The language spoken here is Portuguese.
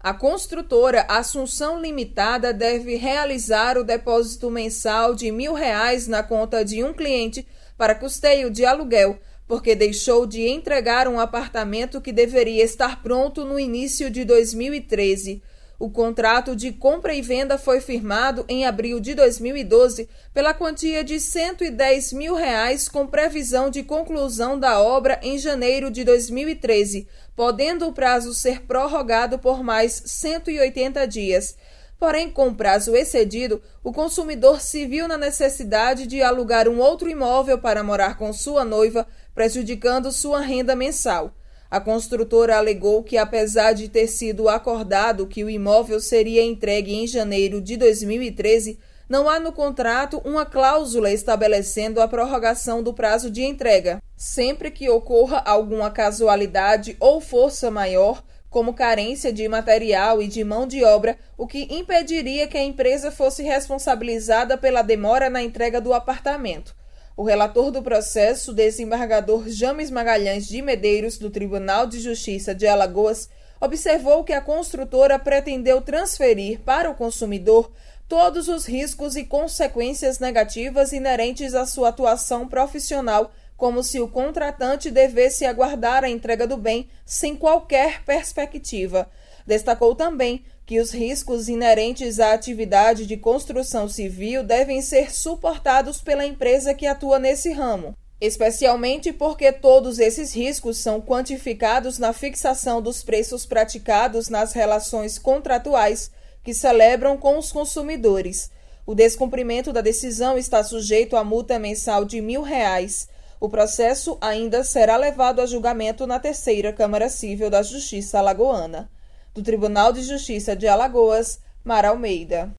A construtora Assunção Limitada deve realizar o depósito mensal de R$ 1.000 na conta de um cliente para custeio de aluguel, porque deixou de entregar um apartamento que deveria estar pronto no início de 2013. O contrato de compra e venda foi firmado em abril de 2012 pela quantia de R$ 110 mil, com previsão de conclusão da obra em janeiro de 2013, podendo o prazo ser prorrogado por mais 180 dias. Porém, com o prazo excedido, o consumidor se viu na necessidade de alugar um outro imóvel para morar com sua noiva, prejudicando sua renda mensal. A construtora alegou que, apesar de ter sido acordado que o imóvel seria entregue em janeiro de 2013, não há no contrato uma cláusula estabelecendo a prorrogação do prazo de entrega. Sempre que ocorra alguma casualidade ou força maior, como carência de material e de mão de obra, o que impediria que a empresa fosse responsabilizada pela demora na entrega do apartamento. O relator do processo, desembargador James Magalhães de Medeiros, do Tribunal de Justiça de Alagoas, observou que a construtora pretendeu transferir para o consumidor todos os riscos e consequências negativas inerentes à sua atuação profissional, como se o contratante devesse aguardar a entrega do bem sem qualquer perspectiva. Destacou também que os riscos inerentes à atividade de construção civil devem ser suportados pela empresa que atua nesse ramo, especialmente porque todos esses riscos são quantificados na fixação dos preços praticados nas relações contratuais que celebram com os consumidores. O descumprimento da decisão está sujeito a multa mensal de R$ 1.000. O processo ainda será levado a julgamento na Terceira Câmara Civil da Justiça Alagoana. Do Tribunal de Justiça de Alagoas, Mara Almeida.